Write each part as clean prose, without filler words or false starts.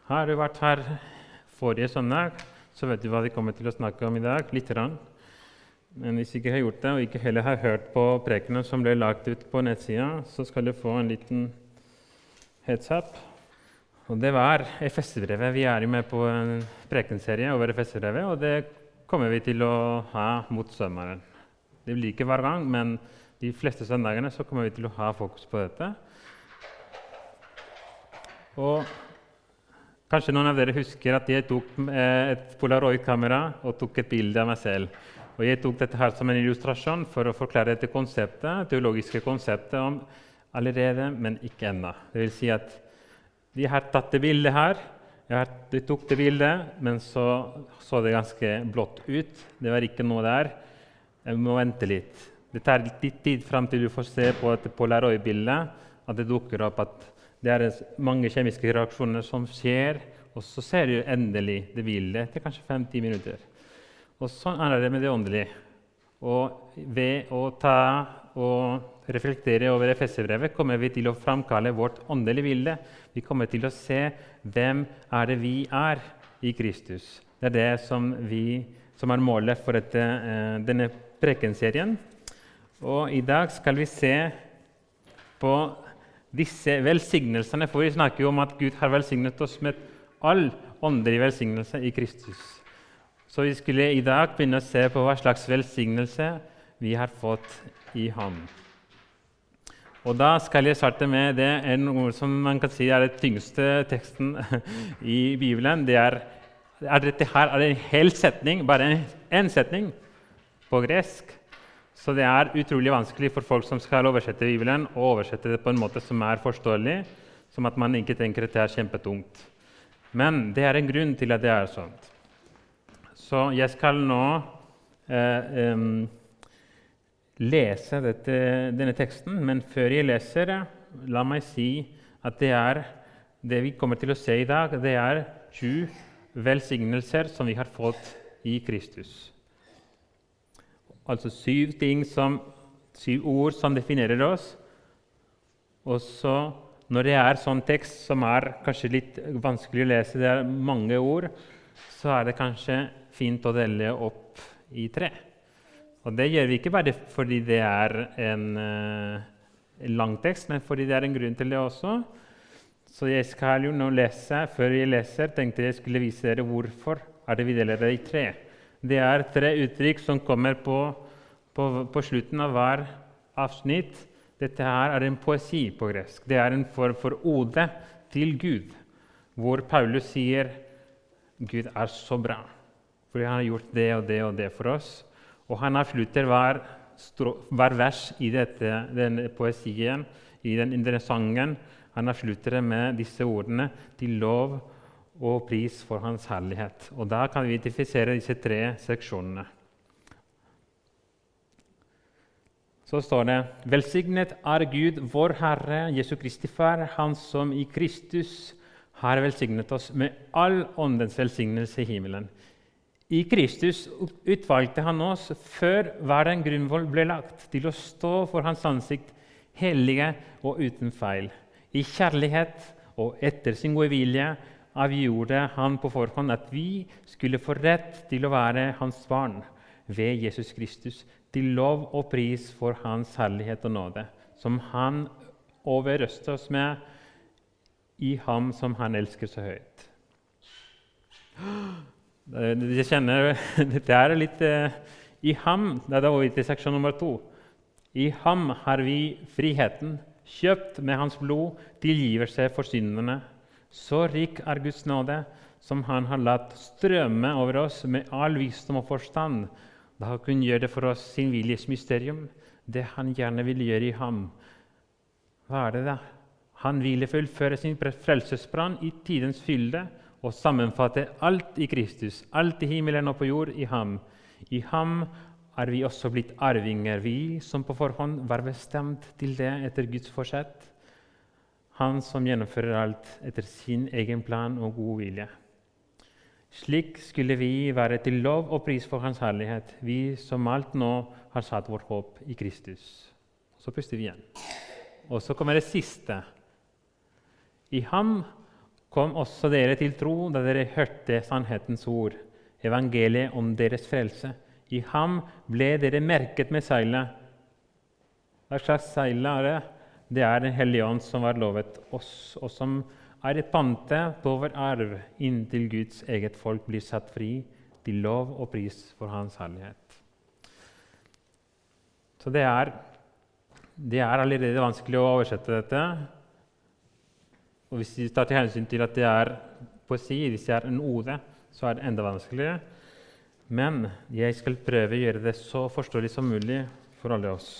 Har du vært her forrige søndag, så vet du hva vi kommer til å snakke om i dag, litt grann. Men hvis du ikke har gjort det, og ikke heller har hørt på prekenen som ble lagt ut på nettsida, så skal du få en liten heads up. Og det var Efeserbrevet. Vi er jo med på en prekenserie over Efeserbrevet, og det kommer vi til å ha mot sommeren. Det blir ikke hver gang, men de fleste søndagene så kommer vi til å ha fokus på dette. Og kanskje noen av dere husker at jeg tok et Polaroid-kamera og tok et bilde av meg selv. Og jeg tok dette her som en illustrasjon for å forklare dette konseptet, teologiske konseptet om allerede, men ikke ennå. Det vil si at vi har tatt det bildet her. Jeg tok det bildet, men så det ganske blått ut. Det var ikke noe der. Jeg må vente litt. Det tar litt tid frem til du får se på et Polaroid-bilde at det dukker opp at det er mange kjemiske reaksjoner som skjer, og så ser du endelig det bildet etter kanskje 5-10 minutter. Og sånn er det med det åndelige. Og ved å ta og reflektere over Efeserbrevet kommer vi til å framkalle vårt åndelige bilde. Vi kommer til å se hvem er det vi er i Kristus. Det er det som er målet for denne prekenserien. Og i dag skal vi se på disse velsignelsene, for vi snakker jo om at Gud har velsignet oss med all åndelig velsignelse i Kristus. Så vi skulle i dag begynne å se på hva slags velsignelse vi har fått i ham. Og da skal jeg starte med det noe som man kan si er den tyngste teksten i Bibelen. Dette her er en hel setning, bare en setning på gresk. Så det er utrolig vanskelig for folk som skal oversette Bibelen, å oversette det på en måte som er forståelig, som at man ikke tenker at det er kjempetungt. Men det er en grunn til at det er sånn. Så jeg skal nå lese denne teksten, men før jeg leser det, la meg si at det vi kommer til å se i dag, det er 7 velsignelser som vi har fått i Kristus. Altså 7 ord som definerer oss. Og så, når det er sånn tekst som er kanskje litt vanskelig å lese, det er mange ord, så er det kanskje fint å dele opp i 3. Og det gjør vi ikke bare fordi det er en lang tekst, men fordi det er en grunn til det også. Så jeg skal jo nå lese. Før jeg leser, tenkte jeg skulle vise dere hvorfor er det vi deler det i 3. Det er 3 uttrykk som kommer på slutten av hver avsnitt. Dette her er en poesi på gresk. Det er en form for ode til Gud, hvor Paulus sier Gud er så bra, fordi han har gjort det og det og det for oss. Og han avslutter hver vers i denne poesien, i denne sangen. Han avslutter det med disse ordene til lov og pris for hans herlighet. Og da kan vi identifisere disse 3 seksjonene. Så står det: Velsignet er Gud, vår Herre, Jesu Kristi Far, Han som i Kristus har velsignet oss med all åndens velsignelse i himmelen. I Kristus utvalgte han oss før hver en grunnvoll ble lagt, til å stå for hans ansikt, hellige og uten feil. I kjærlighet og etter sin gode vilje avgjorde han på forhånd at vi skulle få rett til å være hans barn ved Jesus Kristus, til lov og pris for hans herlighet og nåde, som han overøste oss med i ham som han elsker så høyt. Jeg kjenner, dette er litt i ham, det er da over til seksjon nummer 2. I ham har vi friheten, kjøpt med hans blod, tilgivelse for syndene. Så rik er Guds nåde, som han har latt strømme over oss med all visdom og forstand, da han kunne gjøre det for oss sin viljes mysterium, det han gjerne vil gjøre i ham. Hva er det da? Han ville fullføre sin frelsesplan i tidens fylde og sammenfatte alt i Kristus, alt i himmelen og på jord i ham. I ham er vi også blitt arvinger, vi som på forhånd var bestemt til det etter Guds forsett. Han som gjennomfører alt etter sin egen plan og god vilje. Slik skulle vi være til lov og pris for hans herlighet, vi som alt nå har satt vårt håp i Kristus. Så puster vi igjen. Og så kommer det siste. I ham Kom også dere til tro da dere hørte sannhetens ord, evangeliet om deres frelse. I ham ble dere merket med seilet. Hva slags seil er det? Det er Den hellige ånd som var lovet oss, og som er et pante på vår arv, inntil Guds eget folk blir satt fri til lov og pris for Hans herlighet. Så det er allerede vanskelig å oversette dette. Og hvis vi tar til hensyn til at det er poesi, hvis det er en ode, så er det enda vanskeligere. Men jeg skal prøve å gjøre det så forståelig som mulig for alle oss.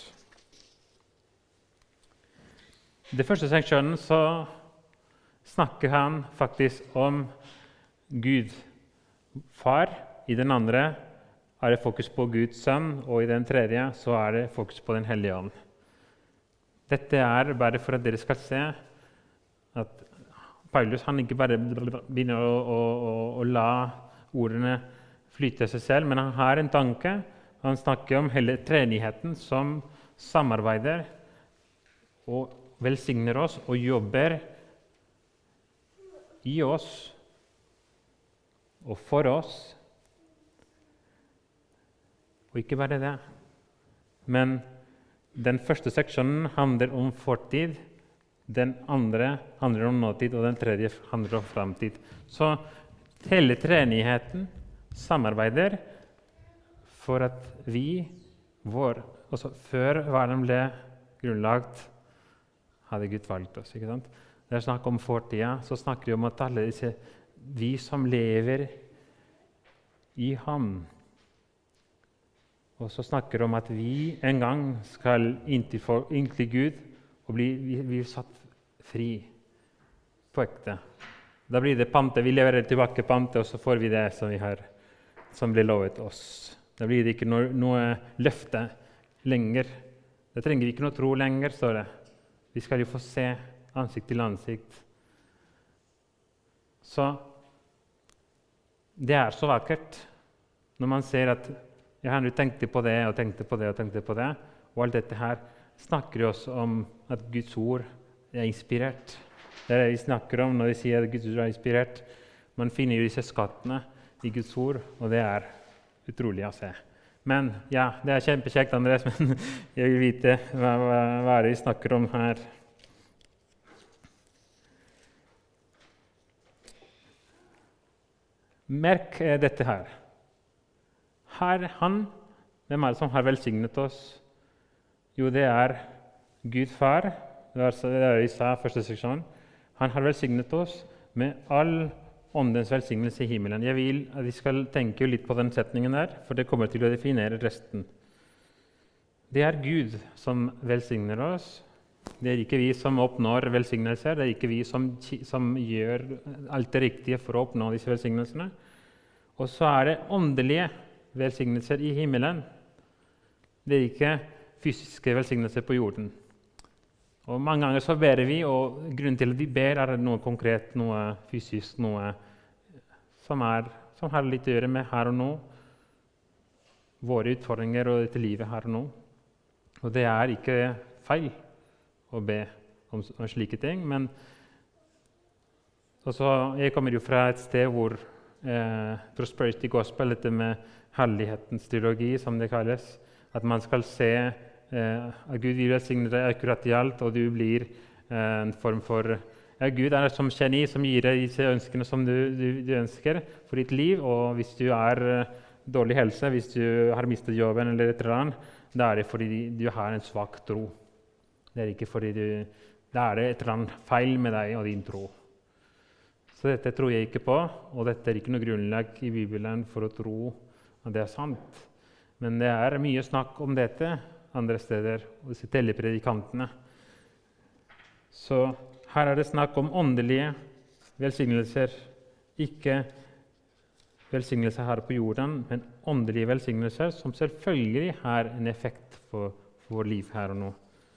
I det første seksjonen så snakker han faktisk om Gud far. I den andre er det fokus på Guds sønn, og i den tredje så er det fokus på Den hellige ånd. Dette er bare for at dere skal se at Paulus han ikke bare begynner å la ordene flyte seg selv, men han har en tanke. Han snakker om hele treenigheten som samarbeider og velsigner oss og jobber i oss og for oss. Og ikke bare det, men den første seksjonen handler om fortid, den andre handler om nåtid, og den tredje handler om framtid. Så hele treenigheten samarbeider for at før verden ble grunnlagt, hadde Gud valgt oss. Ikke sant? Det er snakk om fortida, så snakker vi om at alle disse, vi som lever i ham. Og så snakker vi om at vi en gang skal inntil Gud og bli satt fri på ekte. Da blir det pante. Vi leverer tilbake pante, og så får vi det som ble lovet oss. Da blir det ikke noe løfte lenger. Da trenger vi ikke noe tro lenger, står det. Vi skal jo få se ansikt til ansikt. Så det er så vakkert når man ser at du tenkte på det og tenkte på det og tenkte på det, og alt dette her snakker jo også om at Guds ord er inspirert. Det er det vi snakker om når vi sier at Guds ord er inspirert. Man finner jo disse skattene i Guds ord, og det er utrolig å se. Men ja, det er kjempekjekt, Andres, men jeg vil vite hva er det vi snakker om her. Merk dette her. Hvem er det som har velsignet oss? Jo, det er Gud far. Det er det vi sa i første seksjon. Han har velsignet oss med all åndens velsignelse i himmelen. Jeg vil at vi skal tenke litt på den setningen der, for det kommer til å definere resten. Det er Gud som velsigner oss. Det er ikke vi som oppnår velsignelser. Det er ikke vi som gjør alt det riktige for å oppnå disse velsignelsene. Og så er det åndelige velsignelser i himmelen. Det er ikke fysiske velsignelser på jorden. Og mange ganger så ber vi, og grunnen til at vi ber er noe konkret, noe fysisk, noe som har litt å gjøre med her og nå, våre utfordringer og dette livet her og nå. Og det er ikke feil å be om slike ting, men også, jeg kommer jo fra et sted hvor prosperity gospel, dette med herlighetens teologi, som det kalles, at man skal se at Gud vil velsigne deg akkurat i alt, og du blir en form for Gud er som geni som gir deg disse ønskene som du ønsker for ditt liv, og hvis du er dårlig helse, hvis du har mistet jobben eller et eller annet, da er det fordi du har en svak tro. Det er ikke fordi da er det et eller annet feil med deg og din tro. Så dette tror jeg ikke på, og dette er ikke noe grunnlag i Bibelen for å tro at det er sant. Men det er mye snakk om dette andre steder, og disse telepredikantene. Så her er det snakk om åndelige velsignelser, ikke velsignelser her på jorden, men åndelige velsignelser som selvfølgelig har en effekt for vår liv her og nå.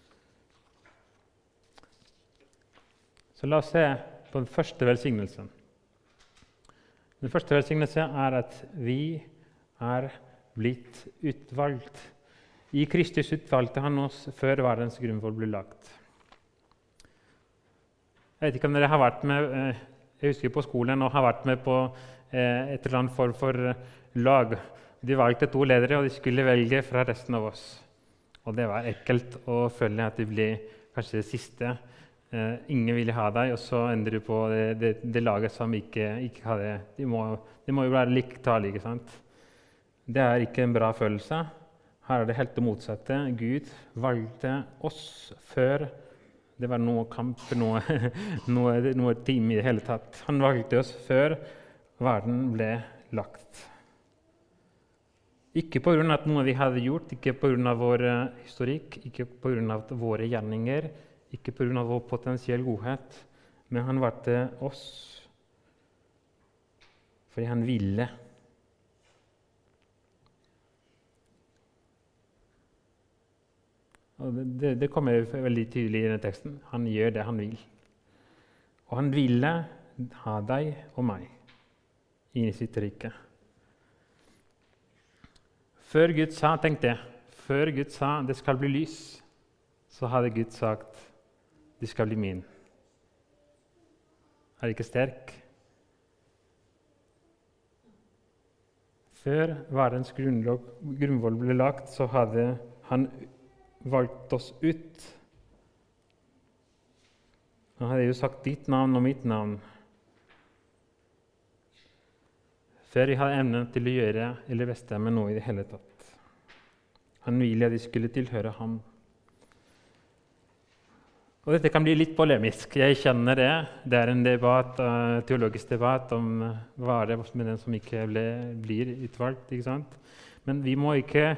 Så la oss se på den første velsignelsen. Den første velsignelsen er at vi er blitt utvalgt. I Kristus utvalgte han oss før verdens grunnvoll ble lagt. Jeg vet ikke om dere har vært med Jeg husker på skolen og har vært med på et eller annet form for lag. De valgte 2 ledere, og de skulle velge fra resten av oss. Og det var ekkelt å føle at de ble kanskje det siste. Ingen ville ha deg, og så ender du på det laget som ikke hadde. De må jo være liktallige, ikke sant? Det er ikke en bra følelse. Her er det helt det motsatte. Gud valgte oss før det var noe kamp, noe time i det hele tatt. Han valgte oss før verden ble lagt. Ikke på grunn av noe vi hadde gjort, ikke på grunn av vår historikk, ikke på grunn av våre gjerninger, ikke på grunn av vår potensielle godhet, men han valgte oss fordi han ville. Og det kommer veldig tydelig i denne teksten. Han gjør det han vil. Og han ville ha deg og meg inn i sitt rike. Før Gud sa, tenk det, før Gud sa det skal bli lys, så hadde Gud sagt det skal bli min. Er det ikke sterk? Før verdens grunnvoll ble lagt, så hadde han valgt oss ut. Han hadde jo sagt ditt navn og mitt navn. Før jeg hadde evnen til å gjøre eller bestemme noe i det hele tatt. Han ville at de skulle tilhøre ham. Og dette kan bli litt polemisk. Jeg kjenner det. Det er en debatt, teologisk debatt om hva det er med den som ikke blir utvalgt. Ikke sant? Men vi må ikke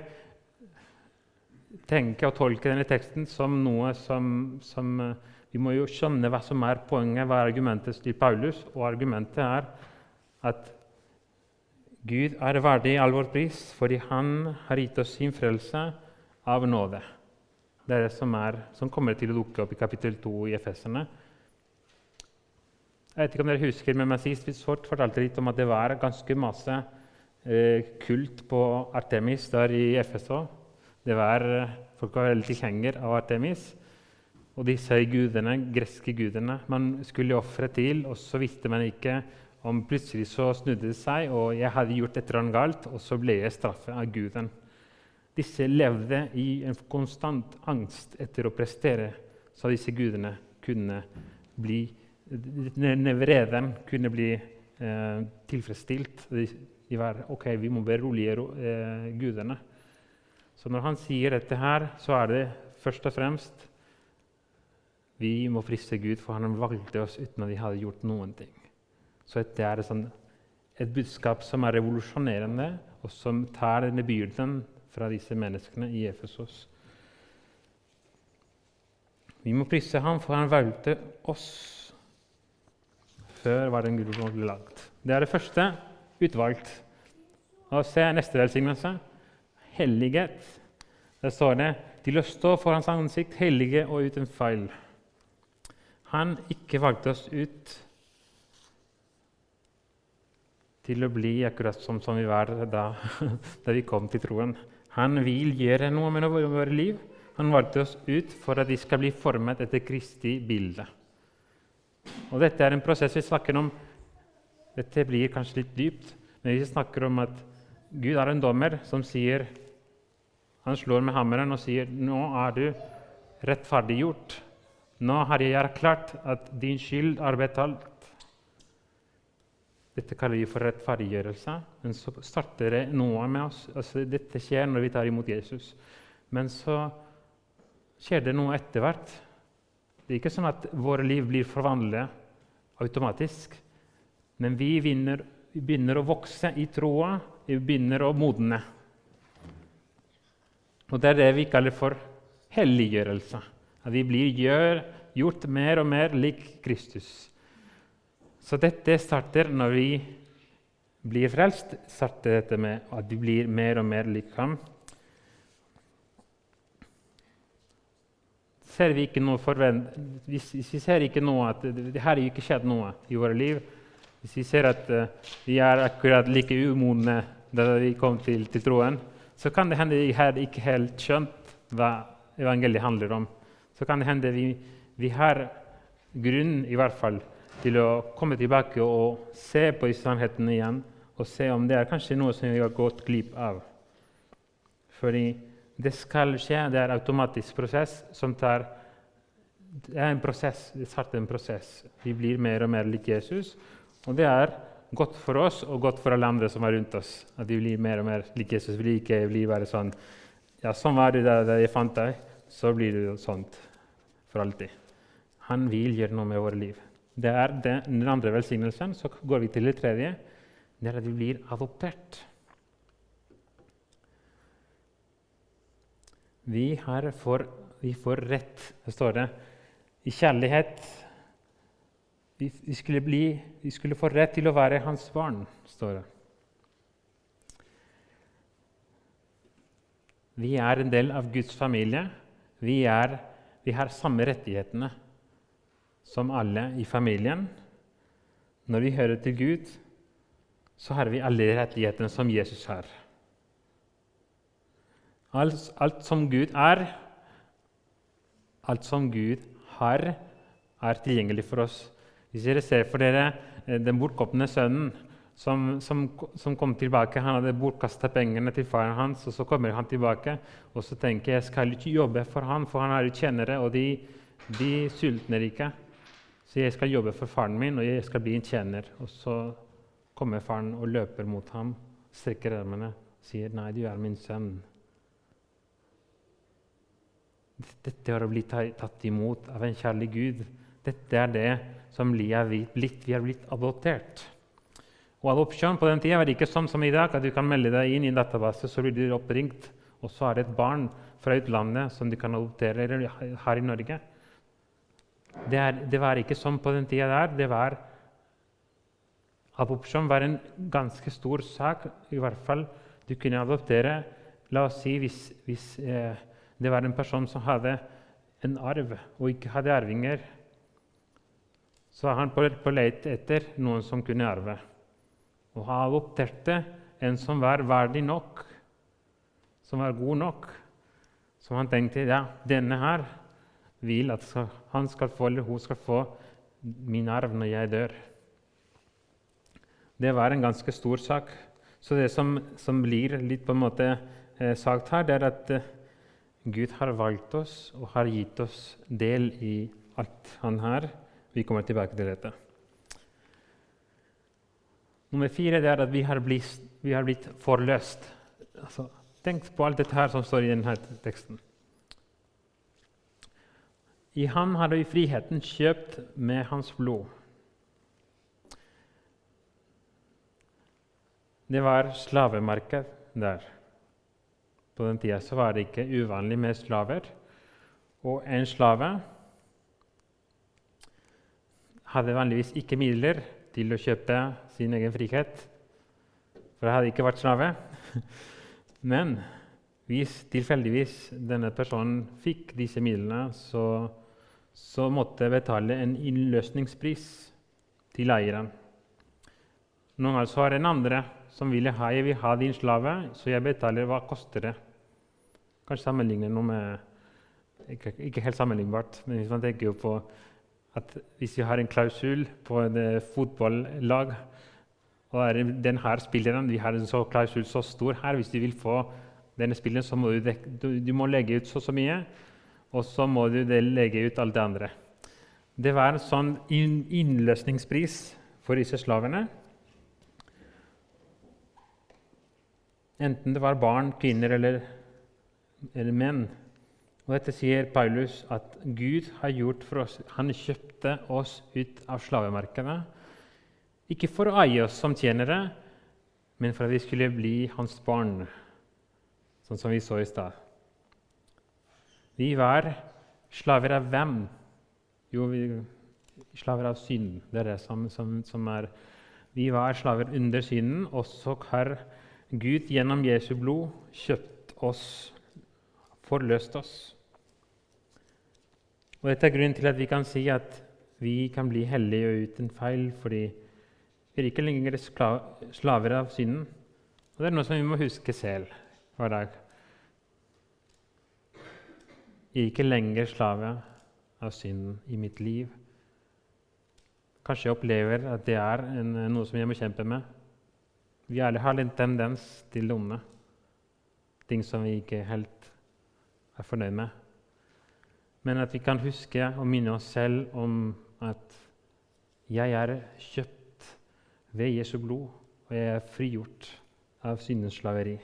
tenke og tolke denne teksten som noe som vi må jo skjønne hva som er poenget, hva er argumentet til Paulus. Og argumentet er at Gud er verdig all vår pris, fordi han har gitt oss sin frelse av nåde. Det er det som kommer til å dukke opp i kapittel 2 i Efeserne. Jeg vet ikke om dere husker, men sist vi fortalte litt om at det var ganske masse kult på Artemis der i Efeso. Folk var veldig tilhenger av Artemis, og disse gudene, greske gudene, man skulle ofre til, og så visste man ikke om plutselig så snudde det seg, og jeg hadde gjort et eller annet galt, og så ble jeg straffet av Guden. Disse levde i en konstant angst etter å prestere, så disse gudene kunne bli, vreden kunne bli tilfredsstilt. De var, ok, vi må berolige gudene. Så når han sier dette her, så er det først og fremst vi må prisse Gud, for han valgte oss uten at vi hadde gjort noen ting. Så det er et budskap som er revolusjonerende, og som tar denne byrden fra disse menneskene i Efesos. Vi må prisse ham, for han valgte oss før var den grunnen ble lagt. Det er det første, utvalgt. Og se neste velsignelse. Hellighet. Der står det, til å stå for hans ansikt, hellige og uten feil. Han ikke valgte oss ut til å bli akkurat som vi var da vi kom til troen. Han vil gjøre noe med våre liv. Han valgte oss ut for at de skal bli formet etter Kristi bilde. Og dette er en prosess vi snakker om. Dette blir kanskje litt dypt, men vi snakker om at Gud er en dommer som sier, han slår med hammeren og sier, nå er du rettferdiggjort. Nå har jeg erklært at din skyld er betalt. Dette kaller vi for rettferdiggjørelse, men så starter det noe med oss. Altså, dette skjer når vi tar imot Jesus. Men så skjer det noe etter hvert. Det er ikke sånn at våre liv blir forvandlet automatisk, men vi begynner å vokse i troa, vi begynner å modne. Og det er det vi kaller for helliggjørelse. At vi blir gjort mer og mer lik Kristus. Så dette starter når vi blir frelst, starter dette med at vi blir mer og mer lik ham. Hvis vi ser ikke noe at det har ikke skjedd noe i våre liv, hvis vi ser at vi er akkurat like umodne da vi kom til troen, så kan det hende vi har ikke helt skjønt hva evangeliet handler om. Så kan det hende vi har grunn i hvert fall til å komme tilbake og se på disse sannhetene igjen, og se om det er kanskje noe som vi har gått glipp av. Fordi det skal skje, det er en automatisk prosess som tar. Det er en prosess, det starter en prosess. Vi blir mer og mer lik Jesus, og det er godt for oss og godt for alle andre som er rundt oss, at vi blir mer og mer lik Jesus. Vi ikke blir bare sånn, ja, sånn var du da jeg fant deg, så blir du sånt for alltid. Han vil gjøre noe med våre liv. Det er den andre velsignelsen. Så går vi til det tredje. Det er at vi blir adoptert. Vi får rett, det står det, i kjærlighet. Vi skulle få rett til å være hans barn, står det. Vi er en del av Guds familie. Vi har samme rettighetene som alle i familien. Når vi hører til Gud, så har vi alle rettighetene som Jesus har. Alt som Gud er, alt som Gud har, er tilgjengelig for oss. Hvis dere ser for dere den bortkomne sønnen som kom tilbake, han hadde bortkastet pengene til faren hans, og så kommer han tilbake, og så tenker jeg skal ikke jobbe for han er jo tjenere, og de sultner ikke. Så jeg skal jobbe for faren min, og jeg skal bli en tjener. Og så kommer faren og løper mot ham, strekker armene og sier, nei, du er min sønn. Dette har blitt tatt imot av en kjærlig Gud. Dette er det som vi har blitt adoptert. Og adopsjon på den tiden var ikke sånn som i dag, at du kan melde deg inn i en database, så blir du oppringt, og så er det et barn fra utlandet som du kan adoptere her i Norge. Det var ikke sånn på den tida der. Adopsjon var en ganske stor sak, i hvert fall. Du kunne adoptere, la oss si, hvis det var en person som hadde en arv og ikke hadde arvinger, så var han på leit etter noen som kunne arve. Og han adopterte en som var verdig nok, som var god nok. Så han tenkte, ja, denne her vil at han skal få, eller hun skal få min arv når jeg dør. Det var en ganske stor sak. Så det som blir litt på en måte sagt her, det er at Gud har valgt oss og har gitt oss del i alt han har. Vi kommer tilbake til dette. Nummer 4 er at vi har blitt forløst. Altså, tenk på alt dette her som står i denne teksten. I ham hadde vi friheten kjøpt med hans blod. Det var slavemarked der. På den tida så var det ikke uvanlig med slaver. Og en slave hadde vanligvis ikke midler til å kjøpe sin egen frihet, for det hadde ikke vært slave. Men hvis tilfeldigvis denne personen fikk disse midlene, så måtte betale en innløsningspris til eieren. Noen ganger så var det en andre som ville jeg vil ha din slave, så jeg betaler hva koster det. Kanskje sammenligne noe med, ikke helt sammenlignbart, men hvis man tenker jo på at hvis vi har en klausul på et fotballag, og denne spilleren, vi har en så klausul så stor her, hvis du vil få denne spilleren, så må du må legge ut så mye, og så må du legge ut alt det andre. Det var en sånn innløsningspris for disse slavene. Enten det var barn, kvinner eller menn. Og dette sier Paulus at Gud har gjort for oss. Han kjøpte oss ut av slavemarkedet. Ikke for å eie oss som tjenere, men for at vi skulle bli hans barn, sånn som vi så i stad. Vi var slaver av hvem? Jo, slaver av synd. Det er det som er. Vi var slaver under synden, og så har Gud gjennom Jesu blod kjøpt oss, forløst oss. Og dette er grunnen til at vi kan si at vi kan bli hellige og uten feil, fordi vi er ikke lenger slaver av synden. Og det er noe som vi må huske selv hver dag. Jeg er ikke lenger slave av synden i mitt liv. kanskje opplever at det noe som jeg må kjempe med. Vi alle har en tendens til det onde. Ting som vi ikke helt er fornøyd med. Men at vi kan huske og minne oss selv om at jeg er kjøpt ved Jesu blod, og jeg er frigjort av syndens slaveri.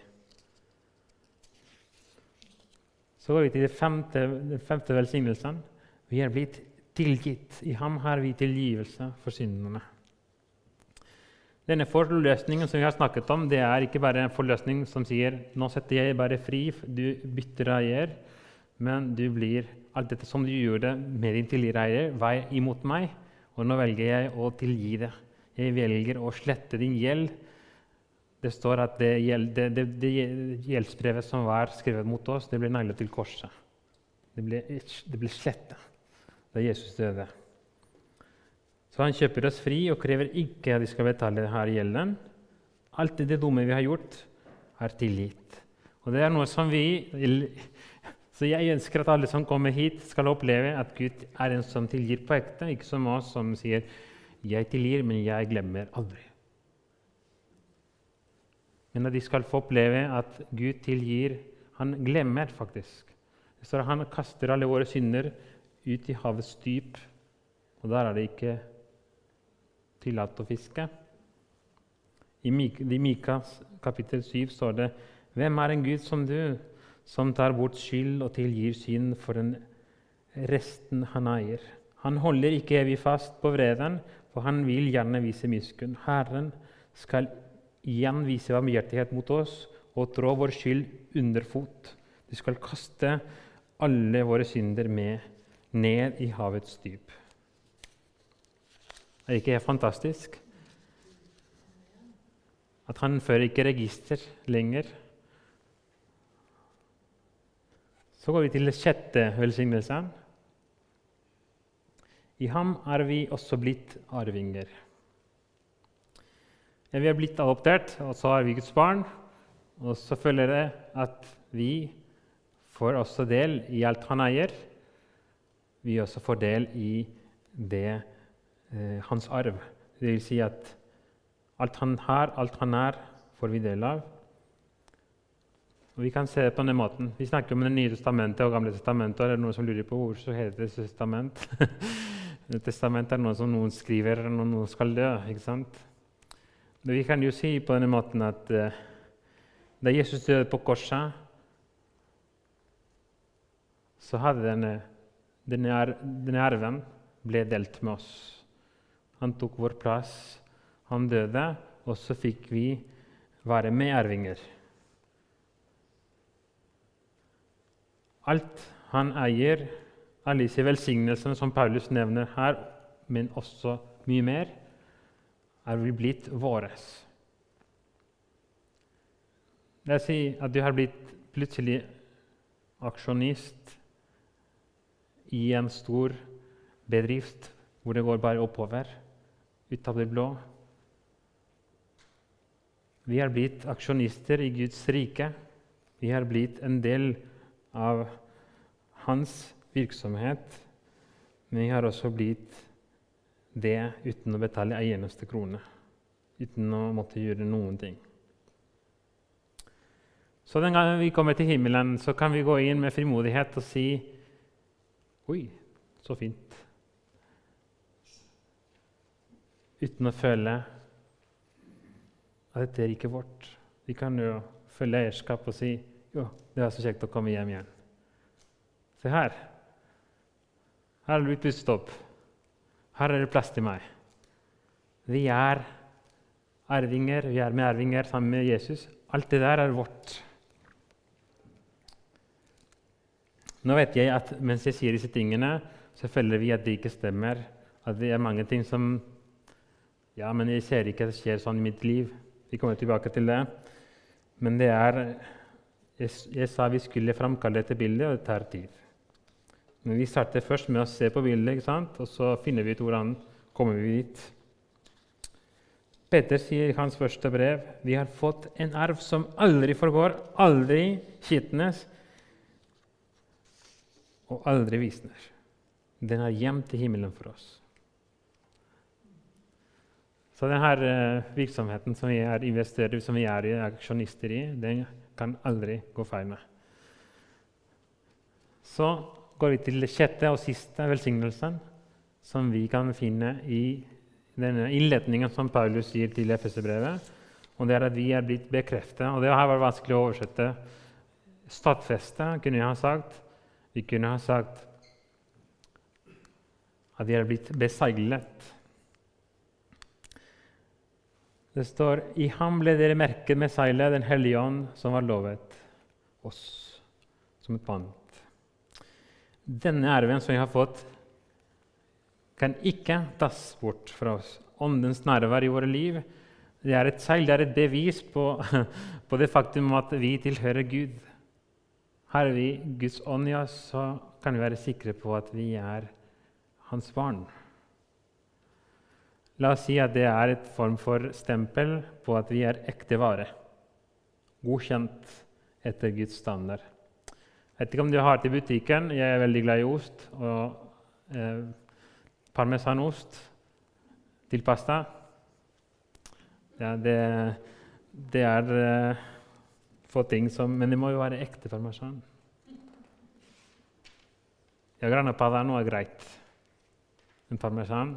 Så går vi til den femte velsignelsen. Vi er blitt tilgitt. I ham har vi tilgivelse for syndene. Denne forløsningen som vi har snakket om, det er ikke bare en forløsning som sier nå setter jeg bare fri, du bytter eier, men du blir alt dette som du gjorde med din tidligere eier, var imot meg, og nå velger jeg å tilgi det. Jeg velger å slette din gjeld. Det står at det gjeldsbrevet som var skrevet mot oss, det ble naglet til korset. Det ble slettet da Jesus døde. Så han kjøper oss fri og krever ikke at vi skal betale denne gjelden. Alt det dumme vi har gjort, er tilgitt. Og det er noe som Så jeg ønsker at alle som kommer hit, skal oppleve at Gud er en som tilgir på ekte, ikke som oss som sier 'jeg tilgir, men jeg glemmer aldri'. Men at de skal få oppleve at Gud tilgir, han glemmer faktisk. Det står at han kaster alle våre synder ut i havets dyp, og der er det ikke tillatt å fiske. I Mikas kapittel 7 står det: «Hvem er en Gud som du, som tar bort skyld og tilgir synd for den resten han eier? Han holder ikke evig fast på vreden, for han vil gjerne vise miskunn. Herren skal igjen vise barmhjertighet mot oss og trå vår skyld under fot. Du skal kaste alle våre synder ned i havets dyp.» Er ikke det fantastisk? At han fører ikke register lenger. Så går vi til det sjette velsignelsen. I ham er vi også blitt arvinger. Vi er blitt adoptert, og så er vi Guds barn. Og så følger det at vi får også del i alt han eier. Vi også får del i det hans arv. Det vil si at alt han har, alt han er, får vi del av. Og vi kan se det på denne måten. Vi snakker om Det nye testamentet og Gamle testamentet, og det er noen som lurer på hvorfor heter det testament. Testament er noe som noen skriver når noen skal dø, ikke sant? Men vi kan jo si på denne måten at da Jesus døde på korset, så hadde denne arven ble delt med oss. Han tok vår plass, han døde, og så fikk vi være medarvinger. Alt han eier, alle disse velsignelsene som Paulus nevner her, men også mye mer, er vi blitt våres. Det vil si at du har blitt plutselig aksjonist i en stor bedrift hvor det går bare oppover, ut av det blå. Vi har blitt aksjonister i Guds rike. Vi har blitt en del av hans virksomhet, men vi har også blitt det uten å betale en eneste krone, uten å måtte gjøre noen ting. Så den gangen vi kommer til himmelen, så kan vi gå inn med frimodighet og si: oi, så fint. Uten å føle at dette er ikke vårt. Vi kan jo følge eierskap og si: jo, det var så kjekt å komme hjem igjen. Se her. Her har det blitt pustet opp. Her er det plass til meg. Vi er arvinger, vi er medarvinger sammen med Jesus. Alt det der er vårt. Nå vet jeg at mens jeg sier disse tingene, så føler vi at det ikke stemmer. At det er mange ting som ja, men jeg ser ikke at det skjer sånn i mitt liv. Vi kommer tilbake til det. Men det er jeg sa vi skulle framkalle dette bildet, og det tar tid. Men vi starter først med å se på bildet, ikke sant? Og så finner vi ut hvordan kommer vi dit. Peter sier i hans første brev: vi har fått en arv som aldri forgår, aldri skitnes og aldri visner. Den er gjemt i himmelen for oss. Så denne virksomheten som vi investerer i, som vi i, aksjonister i, den kan aldri gå feil med. Så går vi til det sjette og siste velsignelsen, som vi kan finne i denne innledningen som Paulus gir til Efeserbrevet, og det at vi blitt bekreftet. Og det har vært vanskelig å oversette. Stadfeste, kunne jeg ha sagt. Vi kunne ha sagt at vi blitt beseglet. Det står, i ham ble dere merket med seilet, den hellige ånd som var lovet oss som et band. Denne arven som vi har fått, kan ikke tas bort fra oss. Åndens nærvær i våre liv, det et seil, det et bevis på det faktum at vi tilhører Gud. Har vi Guds ånd i oss, så kan vi være sikre på at vi hans barn. La oss si at det et form for stempel på at vi ekte vare, godkjent etter Guds standard. Jeg vet ikke om du har det i butikken. Jeg veldig glad i ost, og parmesanost til pasta. Ja, det få ting som, men det må jo være ekte parmesan. Ja, grana padano greit. En parmesan.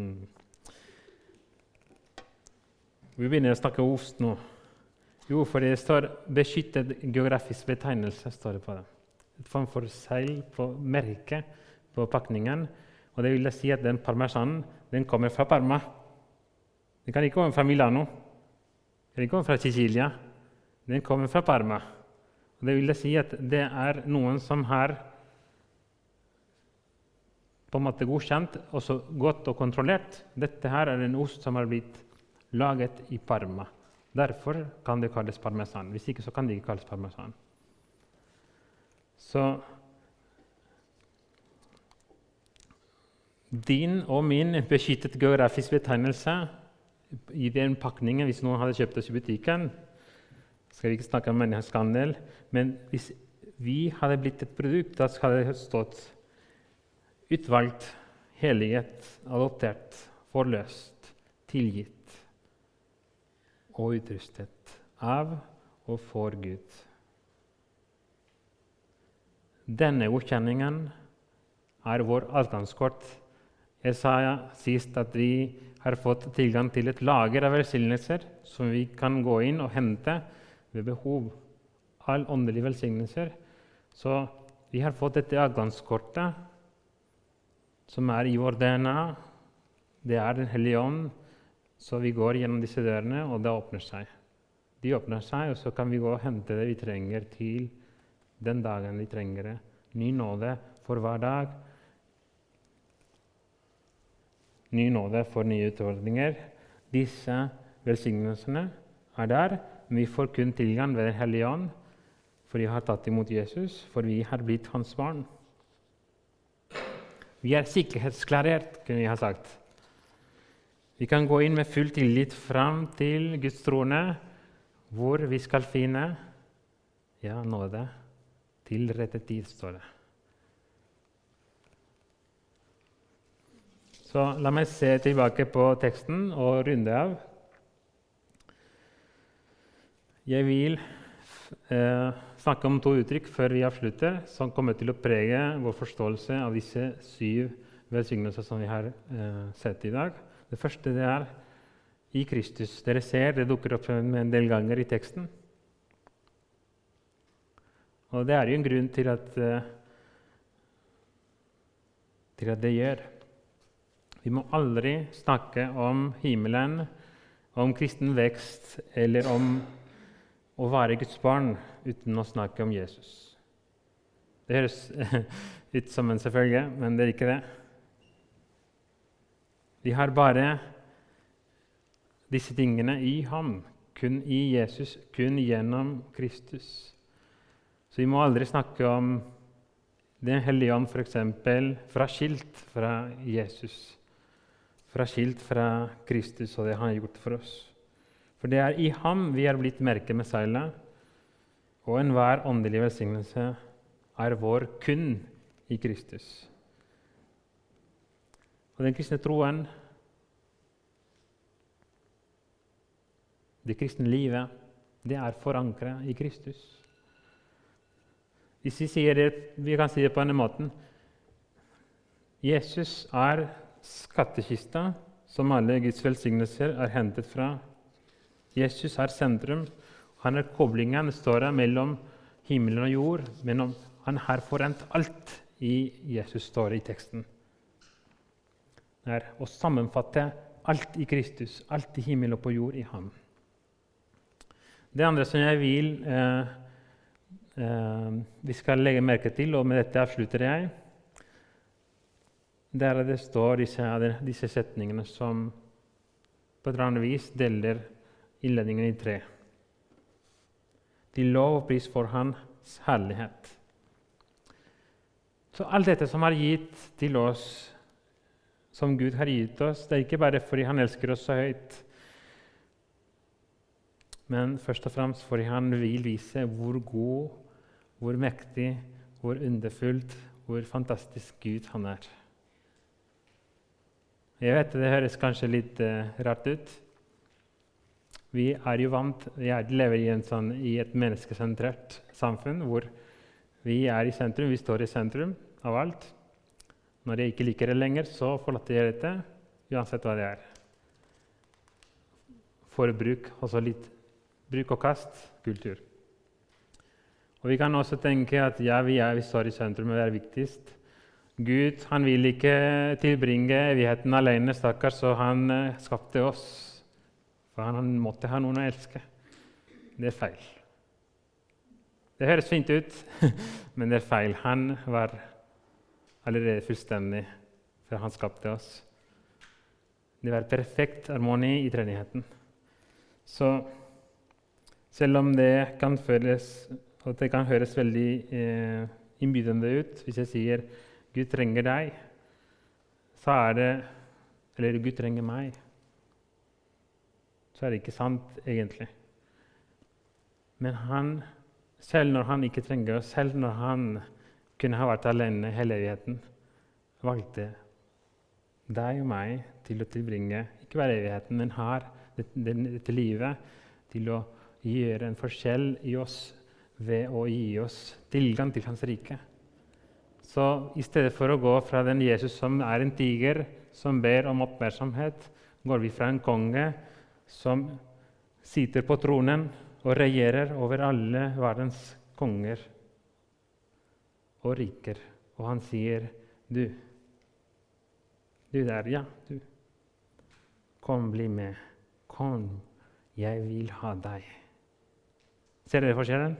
Vi begynner å snakke ost nå. Jo, for det står beskyttet geografisk betegnelse, står det på det. Et form for seil på merket på pakningen. Og det vil si at den parmesanen, den kommer fra Parma. Den kan ikke komme fra Milano. Den kan ikke komme fra Sicilia. Den kommer fra Parma. Og det vil si at det noen som har på en måte godkjent, og så godt og kontrollert. Dette her en ost som har blitt laget i Parma. Derfor kan det kalles parmesan. Hvis ikke, så kan det ikke kalles parmesan. Så din og min beskyttet geografisk betegnelse i den pakningen, hvis noen hadde kjøpt oss i butikken, skal vi ikke snakke om menneskehandel, men hvis vi hadde blitt et produkt, da hadde det stått utvalgt, helliget, adoptert, forløst, tilgitt og utrustet av og for Gud. Denne godkjenningen vår adgangskort. Jeg sa sist at vi har fått tilgang til et lager av velsignelser som vi kan gå inn og hente ved behov. All åndelige velsignelser. Så vi har fått dette adgangskortet som i vår DNA. Det Den hellige ånd. Så vi går gjennom disse dørene, og det åpner seg. De åpner seg, og så kan vi gå og hente det vi trenger til den dagen vi trenger det. Ny nåde for hver dag. Ny nåde for nye utfordringer. Disse velsignelsene der, men vi får kun tilgang ved Den hellige ånd, for vi har tatt imot Jesus, for vi har blitt hans barn. Vi sikkerhetsklarert, kunne vi ha sagt. Vi kan gå inn med full tillit fram til Guds trone, hvor vi skal finne nåde til rette tid, står det. Så la meg se tilbake på teksten og runde av. Jeg vil snakke om 2 uttrykk før vi avslutter, som kommer til å prege vår forståelse av disse 7 velsignelser som vi har sett i dag. Det første det i Kristus. Dere ser, det dukker opp en del ganger i teksten. Og det jo en grunn til at det gjør. Vi må aldri snakke om himmelen, om kristen vekst eller om å være Guds barn uten å snakke om Jesus. Det høres ut som en selvfølge, men det ikke det. Vi har bare disse tingene i ham, kun i Jesus, kun gjennom Kristus. Så vi må aldri snakke om Den hellige ånd, for eksempel, fraskilt fra Jesus, fraskilt fra Kristus og det han har gjort for oss. For det i ham vi blitt merket med seilet, og enhver åndelig velsignelse vår kun i Kristus. Og den kristne troen Det kristne livet, det er forankret i Kristus. Hvis vi sier det, vi kan si det på denne måten. Jesus er skattkista som alle Guds velsignelser er hentet fra. Jesus er sentrum. Han er koblingen, står det, mellom himmelen og jord. Men han har forent alt i Jesus, står det i teksten. Det er å sammenfatte alt i Kristus, alt i himmel og på jord i ham. Det andre som jeg vil vi skal legge merke til, og med dette avslutter jeg, der det står disse setningene som på et eller annet vis deler innledningen i 3. Til lov og pris for hans herlighet. Så alt dette som er gitt til oss, som Gud har gitt oss, det er ikke bare fordi han elsker oss så høyt, men først og fremst fordi han vil vise hvor god, hvor mektig, hvor underfullt, hvor fantastisk Gud han er. Jeg vet, det høres kanskje litt rart ut. Vi er jo vant, vi lever i et menneskesentrert samfunn, hvor vi er i sentrum, vi står i sentrum av alt. Når jeg ikke liker det lenger, så forlater jeg dette, uansett hva det er. Forbruk, altså litt bruk og kast, kultur. Og vi kan også tenke at ja, vi står i sentrum, og det er viktigst. Gud, han vil ikke tilbringe evigheten alene, stakkars, så han skapte oss. For han måtte ha noen å elske. Det er feil. Det høres fint ut, men det er feil. Han var allerede fullstendig før han skapte oss. Det var perfekt harmoni i treenigheten. Så selv om det kan høres veldig innbydende ut, hvis jeg sier Gud trenger deg, så er det, eller Gud trenger meg, så er det ikke sant egentlig. Men han, selv når han ikke trenger oss, selv når han kunne ha vært alene hele evigheten, valgte deg og meg til å tilbringe, ikke bare evigheten, men har dette livet til å gjøre en forskjell i oss ved å gi oss tilgang til hans rike. Så i stedet for å gå fra den Jesus som er en tiger, som ber om oppmerksomhet, går vi fra en konge som sitter på tronen og regjerer over alle verdens konger og riker. Og han sier, du der, ja, du. Kom, bli med. Kom, jeg vil ha deg. Ser dere forskjellen?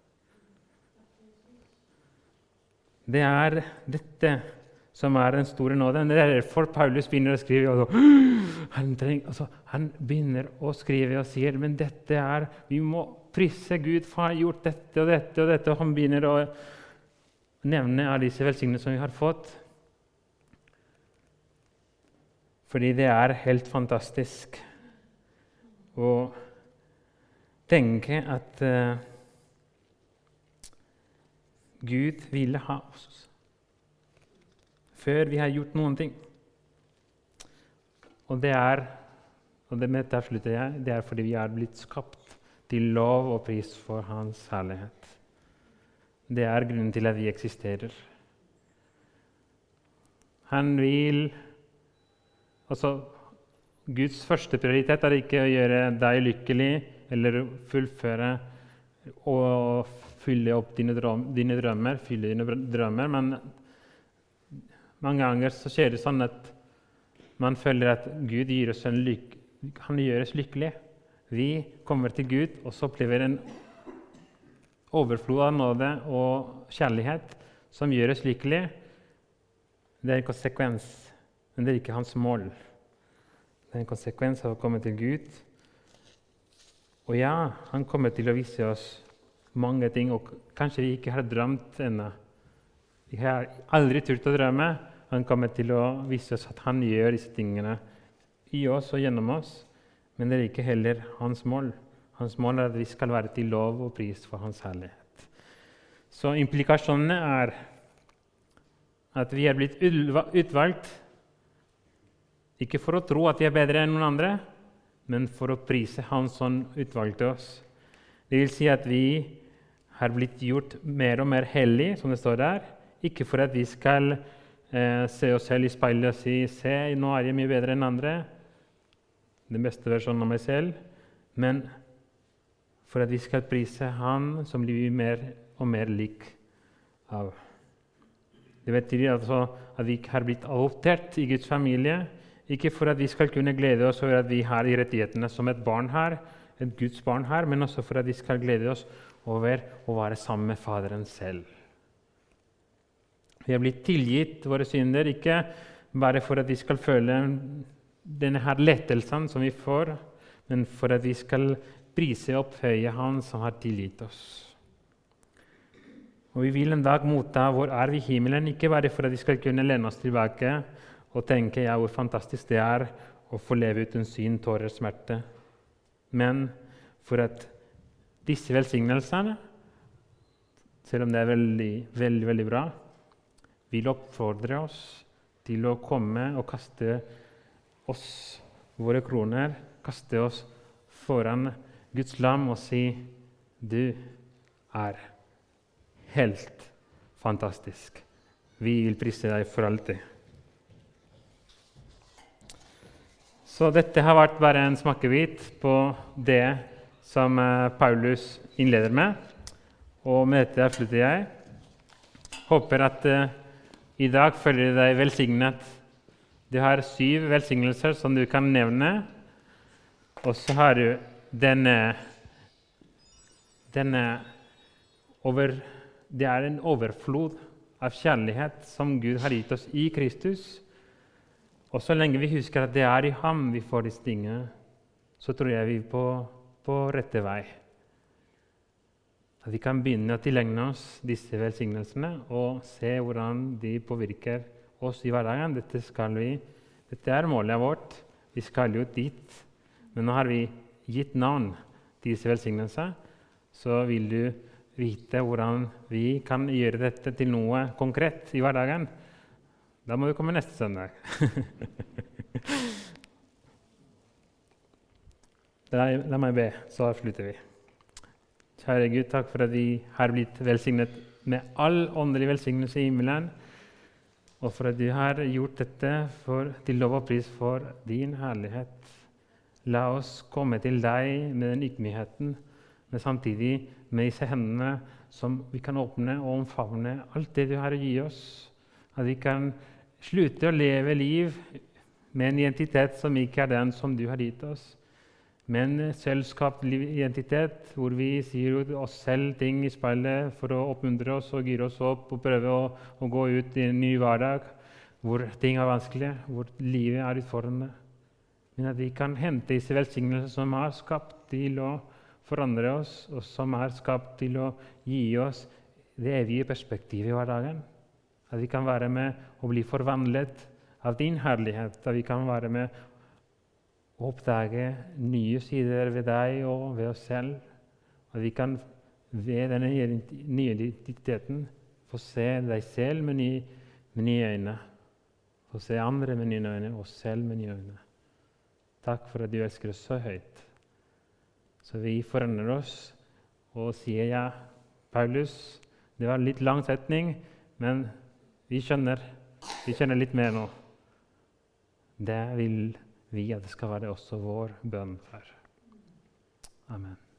Det er dette som er den store nåden. Det er derfor Paulus begynner å skrive. Han begynner å skrive og sier, men dette er, vi må prise Gud for å ha gjort dette og dette og dette. Og han begynner å nevne alle disse velsignelsene som vi har fått. Fordi det er helt fantastisk å tenke at Gud ville ha oss før vi har gjort noen ting. Og det med dette slutter jeg, det er fordi vi er blitt skapt til lov og pris for hans herlighet. Det er grunnen til at vi eksisterer. Han vil, altså Guds første prioritet er ikke å gjøre deg lykkelig, eller fullføre og fylle opp dine drømmer, men mange ganger så skjer det sånn at man føler at Gud gir oss han gjør oss lykkelig. Vi kommer til Gud, og så opplever en overflod av nåde og kjærlighet som gjør oss lykkelig. Det er en konsekvens, men det er ikke hans mål. Det er en konsekvens av å komme til Gud. Og ja, han kommer til å vise oss mange ting, og kanskje vi ikke har drømt ennå. Vi har aldri turt å drømme. Han kommer til å vise oss at han gjør disse tingene i oss og gjennom oss, men det er ikke heller hans mål. Hans mål er at vi skal være til lov og pris for hans herlighet. Så implikasjonene er at vi er blitt utvalgt, ikke for å tro at vi er bedre enn noen andre, men for å prise Han som utvalgte oss. Det vil si at vi har blitt gjort mer og mer hellige, som det står der. Ikke for at vi skal se oss selv i speilet og si «Se, nå er jeg mye bedre enn andre», den beste versjonen av meg selv, men for at vi skal prise Han som blir mer og mer lik av. Det betyr altså at vi har blitt adoptert i Guds familie, ikke for at vi skal kunne glede oss over at vi har i rettighetene som et barn her, et Guds barn her, men også for at vi skal glede oss over å være sammen med Faderen selv. Vi har blitt tilgitt våre synder, ikke bare for at vi skal føle denne her lettelsen som vi får, men for at vi skal prise og opphøye Han som har tilgitt oss. Og vi vil en dag motta vår arv i himmelen, ikke bare for at vi skal kunne lene oss tilbake og tenke ja, hvor fantastisk det er å få leve uten synd, tårer, smerte, men for at disse velsignelsene, selv om det er veldig, veldig, veldig bra, vil oppfordre oss til å komme og kaste oss våre kroner, kaste oss foran Guds lam og si «Du er helt fantastisk. Vi vil prise deg for alltid». Så dette har vært bare en smakebit på det som Paulus innleder med, og med dette avslutter jeg. Håper at i dag føler du deg velsignet. Du har 7 velsignelser som du kan nevne, og så har du det er en overflod av kjærlighet som Gud har gitt oss i Kristus. Og så lenge vi husker at det er i ham vi får disse tingene, så tror jeg vi er på rette vei. At vi kan begynne å tilegne oss disse velsignelsene og se hvordan de påvirker oss i hverdagen. Dette er målet vårt. Vi skal jo dit. Men nå har vi gitt navn til disse velsignelsene, så vil du vite hvordan vi kan gjøre dette til noe konkret i hverdagen. Da må du komme neste søndag. La meg be, så avslutter vi. Kjære Gud, takk for at vi har blitt velsignet med all åndelig velsignelse i himmelen, og for at du har gjort dette til lov og pris for din herlighet. La oss komme til deg med den ydmykheten, men samtidig med disse hendene som vi kan åpne og omfavne alt det du har å gi oss. At vi kan slutte å leve liv med en identitet som ikke er den som du har gitt oss, men selvskapt identitet hvor vi sier oss selv ting i speilet for å oppmuntre oss og gire oss opp og prøve å gå ut i en ny hverdag hvor ting er vanskelige, hvor livet er utfordrende. Men at vi kan hente disse velsignelsene som er skapt til å forandre oss, og som er skapt til å gi oss det evige perspektivet i hverdagen. At vi kan være med og bli forvandlet av din herlighet. At vi kan være med og oppdage nye sider ved deg og ved oss selv. At vi kan ved denne nye identiteten få se deg selv med nye øyne. Få se andre med nye øyne, og selv med nye øyne. Takk for at du elsker oss så høyt. Så vi forandrer oss og sier ja, Paulus, det var en litt lang setning, men vi skjønner litt mer nå. Det vil vi at det skal være også vår bønn for. Amen.